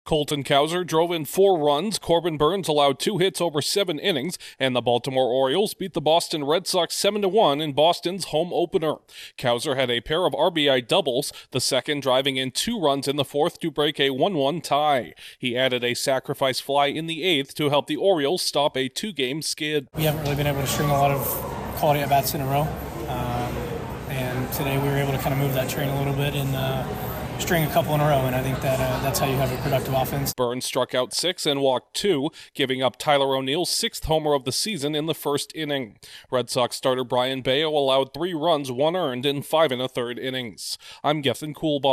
Colton Cowser drove in 4 runs, Corbin Burnes allowed 2 hits over 7 innings, and the Baltimore Orioles beat the Boston Red Sox 7-1 in Boston's home opener. Cowser had a pair of RBI doubles, the second driving in 2 runs in the 4th to break a 1-1 tie. He added a sacrifice fly in the 8th to help the Orioles stop a 2-game skid. We haven't really been able to string a lot of quality at-bats in a row, and today we were able to kind of move that train a little bit and string a couple in a row, and I think that's how you have a productive offense. Burnes struck out 6 and walked 2, giving up Tyler O'Neill's 6th homer of the season in the 1st inning. Red Sox starter Brayan Bello allowed 3 runs, 1 earned in 5 1/3 innings. I'm Gethin Coolbaugh.